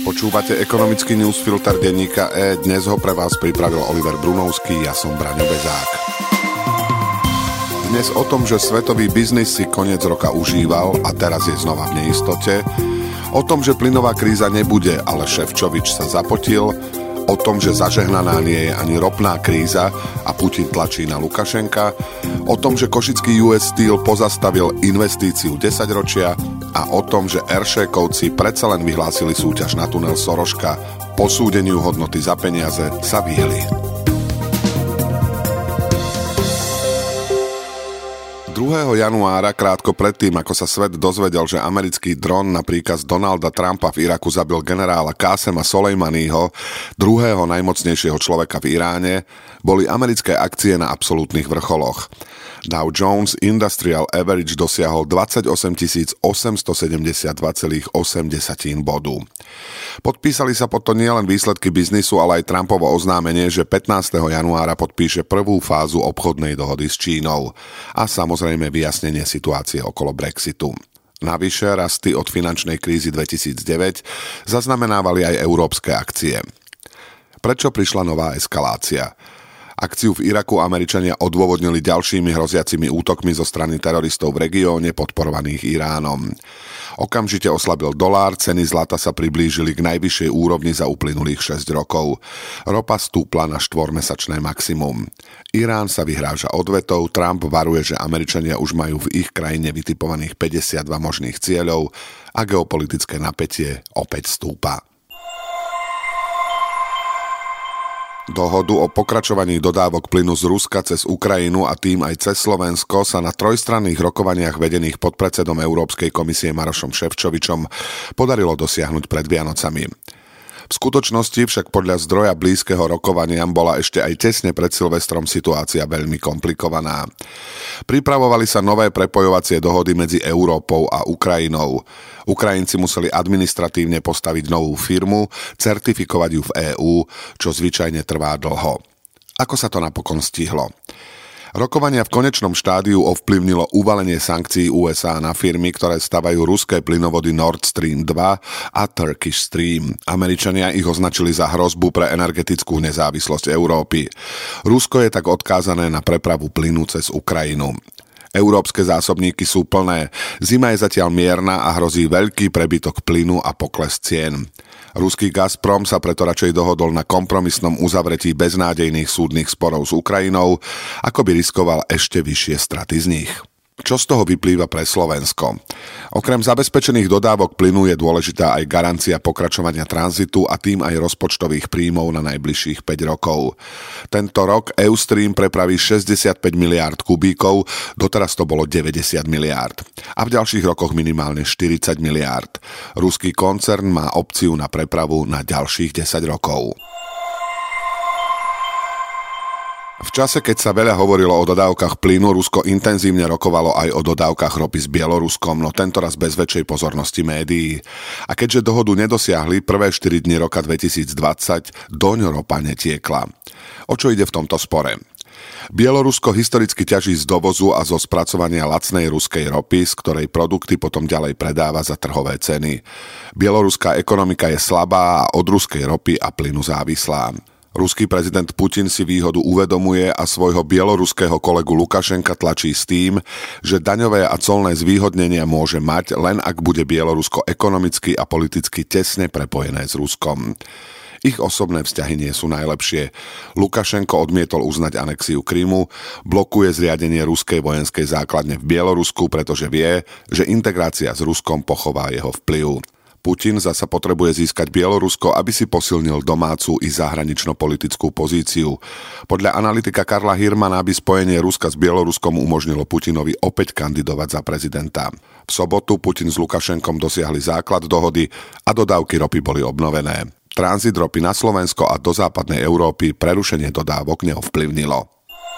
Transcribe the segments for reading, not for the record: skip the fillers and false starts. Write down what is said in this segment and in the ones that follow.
Počúvate ekonomický newsfilter denníka E. Dnes ho pre vás pripravil Oliver Brunovský, ja som Braňo Bezák. Dnes o tom, že svetový biznis si koniec roka užíval a teraz je znova v neistote. O tom, že plynová kríza nebude, ale Šefčovič sa zapotil. O tom, že zažehnaná nie je ani ropná kríza a Putin tlačí na Lukašenka. O tom, že košický US Steel pozastavil investíciu 10 ročia a o tom, že Eršékovci predsa len vyhlásili súťaž na tunel Soroška. Posúdeniu hodnoty za peniaze sa vyhli. 2. januára, krátko predtým, ako sa svet dozvedel, že americký dron na príkaz Donalda Trumpa v Iraku zabil generála Qásema Solejmaniho, druhého najmocnejšieho človeka v Iráne, boli americké akcie na absolútnych vrcholoch. Dow Jones Industrial Average dosiahol 28 872,8 bodu. Podpísali sa pod to nielen výsledky biznisu, ale aj Trumpovo oznámenie, že 15. januára podpíše prvú fázu obchodnej dohody s Čínou a samozrejme vyjasnenie situácie okolo Brexitu. Navyše rasty od finančnej krízy 2009 zaznamenávali aj európske akcie. Prečo prišla nová eskalácia? Akciu v Iraku Američania odôvodnili ďalšími hroziacimi útokmi zo strany teroristov v regióne podporovaných Iránom. Okamžite oslabil dolár, ceny zlata sa priblížili k najvyššej úrovni za uplynulých 6 rokov. Ropa stúpla na 4-mesačné maximum. Irán sa vyhráža odvetou, Trump varuje, že Američania už majú v ich krajine vytipovaných 52 možných cieľov a geopolitické napätie opäť stúpa. Dohodu o pokračovaní dodávok plynu z Ruska cez Ukrajinu a tým aj cez Slovensko sa na trojstranných rokovaniach vedených podpredsedom Európskej komisie Marošom Šefčovičom podarilo dosiahnuť pred Vianocami. V skutočnosti však podľa zdroja blízkeho rokovaniam bola ešte aj tesne pred Silvestrom situácia veľmi komplikovaná. Pripravovali sa nové prepojovacie dohody medzi Európou a Ukrajinou. Ukrajinci museli administratívne postaviť novú firmu, certifikovať ju v EÚ, čo zvyčajne trvá dlho. Ako sa to napokon stihlo? Rokovania v konečnom štádiu ovplyvnilo uvalenie sankcií USA na firmy, ktoré stavajú ruské plynovody Nord Stream 2 a Turkish Stream. Američania ich označili za hrozbu pre energetickú nezávislosť Európy. Rusko je tak odkázané na prepravu plynu cez Ukrajinu. Európske zásobníky sú plné, zima je zatiaľ mierna a hrozí veľký prebytok plynu a pokles cien. Ruský Gazprom sa preto radšej dohodol na kompromisnom uzavretí beznádejných súdnych sporov s Ukrajinou, ako by riskoval ešte vyššie straty z nich. Čo z toho vyplýva pre Slovensko? Okrem zabezpečených dodávok plynu je dôležitá aj garancia pokračovania tranzitu a tým aj rozpočtových príjmov na najbližších 5 rokov. Tento rok Eustream prepraví 65 miliárd kubíkov, doteraz to bolo 90 miliárd. A v ďalších rokoch minimálne 40 miliárd. Ruský koncern má opciu na prepravu na ďalších 10 rokov. V čase, keď sa veľa hovorilo o dodávkach plynu, Rusko intenzívne rokovalo aj o dodávkach ropy s Bieloruskom, no tentoraz bez väčšej pozornosti médií. A keďže dohodu nedosiahli, prvé 4 dni roka 2020 doň ropa netiekla. O čo ide v tomto spore? Bielorusko historicky ťaží z dovozu a zo spracovania lacnej ruskej ropy, z ktorej produkty potom ďalej predáva za trhové ceny. Bieloruská ekonomika je slabá a od ruskej ropy a plynu závislá. Ruský prezident Putin si výhodu uvedomuje a svojho bieloruského kolegu Lukašenka tlačí s tým, že daňové a colné zvýhodnenia môže mať, len ak bude Bielorusko ekonomicky a politicky tesne prepojené s Ruskom. Ich osobné vzťahy nie sú najlepšie. Lukašenko odmietol uznať anexiu Krymu, blokuje zriadenie ruskej vojenskej základne v Bielorusku, pretože vie, že integrácia s Ruskom pochová jeho vplyv. Putin zasa potrebuje získať Bielorusko, aby si posilnil domácu i zahranično-politickú pozíciu. Podľa analytika Karla Hirmana by spojenie Ruska s Bieloruskom umožnilo Putinovi opäť kandidovať za prezidenta. V sobotu Putin s Lukašenkom dosiahli základ dohody a dodávky ropy boli obnovené. Tranzit ropy na Slovensko a do západnej Európy prerušenie dodávok neovplyvnilo.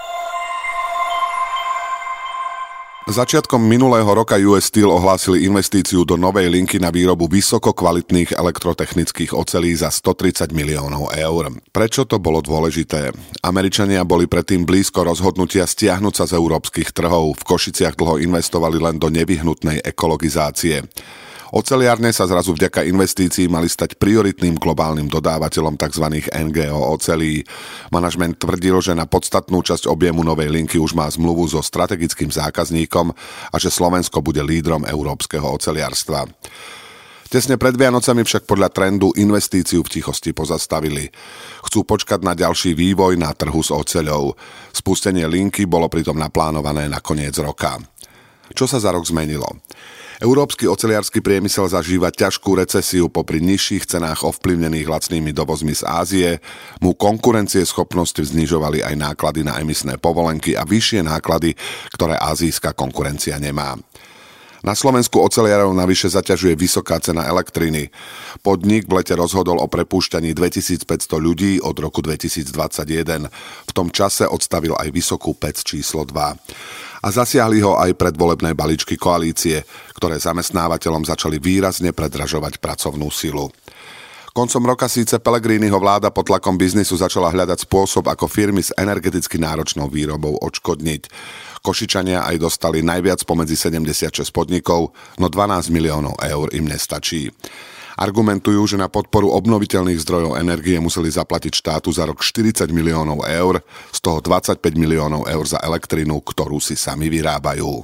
Začiatkom minulého roka US Steel ohlásili investíciu do novej linky na výrobu vysokokvalitných elektrotechnických ocelí za 130 miliónov eur. Prečo to bolo dôležité? Američania boli predtým blízko rozhodnutia stiahnuť sa z európskych trhov. V Košiciach dlho investovali len do nevyhnutnej ekologizácie. Oceliárne sa zrazu vďaka investícií mali stať prioritným globálnym dodávateľom tzv. NGO ocelí. Manažment tvrdil, že na podstatnú časť objemu novej linky už má zmluvu so strategickým zákazníkom a že Slovensko bude lídrom európskeho oceliarstva. Tesne pred Vianocami však podľa trendu investíciu v tichosti pozastavili. Chcú počkať na ďalší vývoj na trhu s oceľou. Spustenie linky bolo pritom naplánované na koniec roka. Čo sa za rok zmenilo? Európsky oceliarsky priemysel zažíva ťažkú recesiu popri nižších cenách ovplyvnených lacnými dovozmi z Ázie, mu konkurencieschopnosť znižovali aj náklady na emisné povolenky a vyššie náklady, ktoré ázijská konkurencia nemá. Na Slovensku oceliarov navyše zaťažuje vysoká cena elektriny. Podnik v lete rozhodol o prepúšťaní 2500 ľudí od roku 2021. V tom čase odstavil aj vysokú pec číslo 2. A zasiahli ho aj predvolebné balíčky koalície, ktoré zamestnávateľom začali výrazne predražovať pracovnú silu. Koncom roka síce Pellegriniho vláda pod tlakom biznisu začala hľadať spôsob, ako firmy s energeticky náročnou výrobou odškodniť. Košičania aj dostali najviac pomedzi 76 podnikov, no 12 miliónov eur im nestačí. Argumentujú, že na podporu obnoviteľných zdrojov energie museli zaplatiť štátu za rok 40 miliónov eur, z toho 25 miliónov eur za elektrinu, ktorú si sami vyrábajú.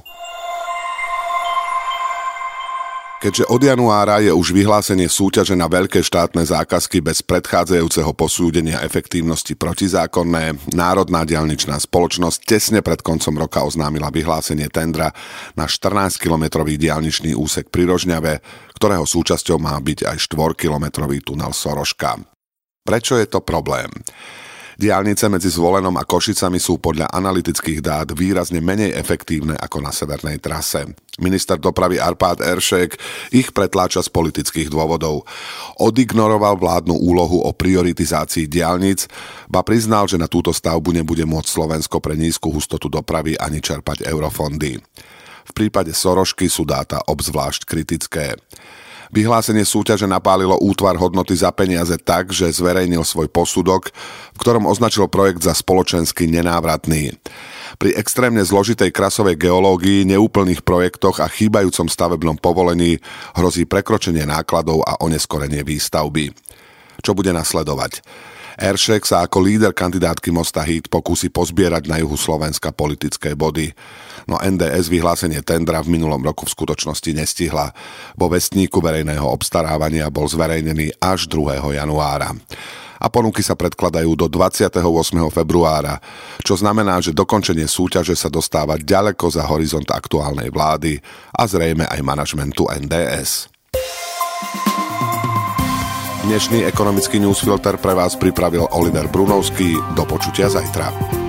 Keďže od januára je už vyhlásenie súťaže na veľké štátne zákazky bez predchádzajúceho posúdenia efektívnosti protizákonné, Národná diaľničná spoločnosť tesne pred koncom roka oznámila vyhlásenie tendra na 14-kilometrový diaľničný úsek pri Rožňave, ktorého súčasťou má byť aj 4-kilometrový tunel Soroška. Prečo je to problém? Diaľnice medzi Zvolenom a Košicami sú podľa analytických dát výrazne menej efektívne ako na severnej trase. Minister dopravy Arpád Eršek ich pretláča z politických dôvodov. Odignoroval vládnu úlohu o prioritizácii diaľnic, ba priznal, že na túto stavbu nebude môcť Slovensko pre nízku hustotu dopravy ani čerpať eurofondy. V prípade Sorošky sú dáta obzvlášť kritické. Vyhlásenie súťaže napálilo útvar hodnoty za peniaze tak, že zverejnil svoj posudok, v ktorom označil projekt za spoločensky nenávratný. Pri extrémne zložitej krasovej geológii, neúplných projektoch a chýbajúcom stavebnom povolení hrozí prekročenie nákladov a oneskorenie výstavby. Čo bude nasledovať? Eršek sa ako líder kandidátky Mosta Híd pokúsi pozbierať na juhu Slovenska politické body. No NDS vyhlásenie tendra v minulom roku v skutočnosti nestihla. Vo vestníku verejného obstarávania bol zverejnený až 2. januára. A ponuky sa predkladajú do 28. februára, čo znamená, že dokončenie súťaže sa dostáva ďaleko za horizont aktuálnej vlády a zrejme aj manažmentu NDS. Dnešný ekonomický newsfilter pre vás pripravil Oliver Brunovský. Do počutia zajtra.